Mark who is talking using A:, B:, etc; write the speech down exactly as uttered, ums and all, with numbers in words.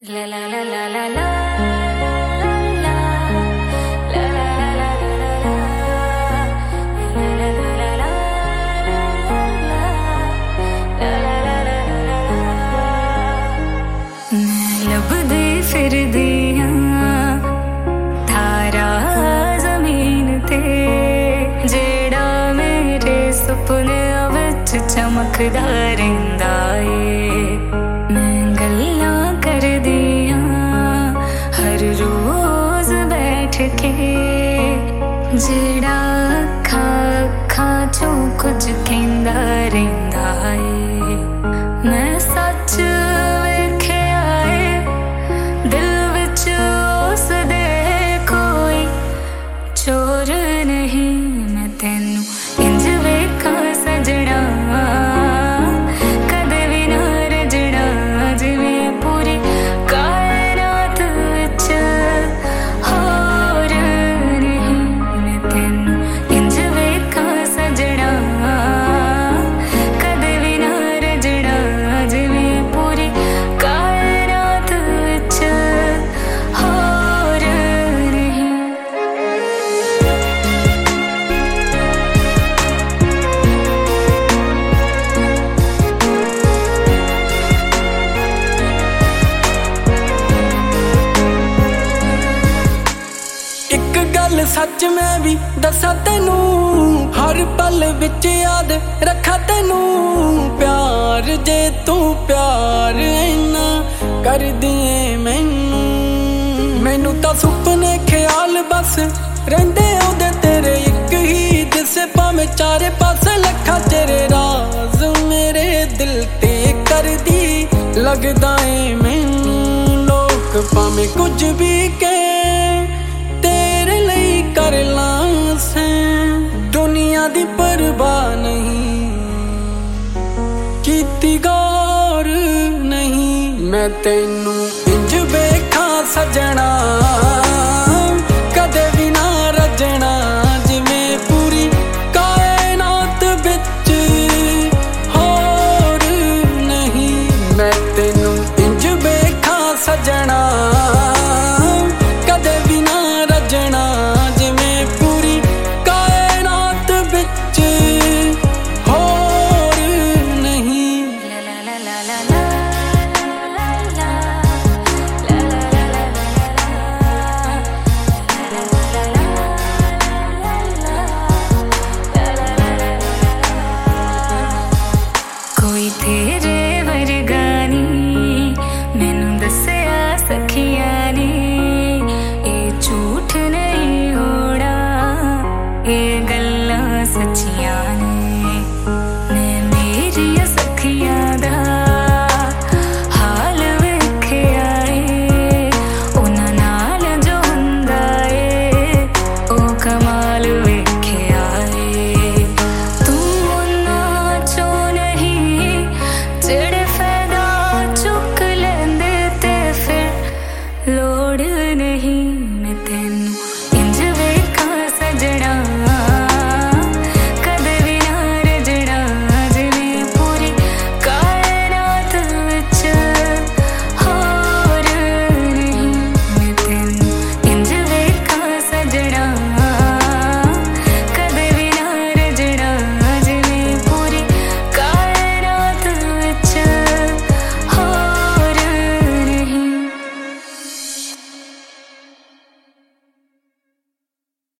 A: La la la la la la la la la la लभदी फिरदी तारा जमीन ते जेड़ा मेरे सुपने विच चमकदा रहिंदा ए। मैं गल्लां करदियां हर रोज बैठ के जेड़ा अखा अखा चों कुछ कहंदा रहिंदा ए। मैं सच वेखिया ए दिल विच उस दे कोई चोर नहीं। मैं तैनू इंज वेखां सजना कदे भी ना रजना जिवें पूरी कायनात विच होर नहीं। मैं तैनू इंज वेखां सजना कदे भी ना रजना जिवें पूरी कायनात विच होर नहीं।
B: एक गल सच मैं भी दसा तेनू हर पल विच याद रखा तेनू। प्यार जे तू प्यार इन्ना कर दिए मैनू मैनू तां सुपने ख्याल बस रहिंदे ओदे तेरे एक ही दिसे भावें चारे पासे लखा तेरे राज मेरे दिल ते कर दी लगदा ए मैनू। लोक भावें कुछ भी कहे तेरे लिए कर लां सैं दुनिया दी परवाह नहीं कीती गौर नहीं। मैं तैनू इंज वेखां सजना कदे भी ना रजना जिवें पूरी कायनात विच होर नहीं। मैं तैनू इंज वेखां सजना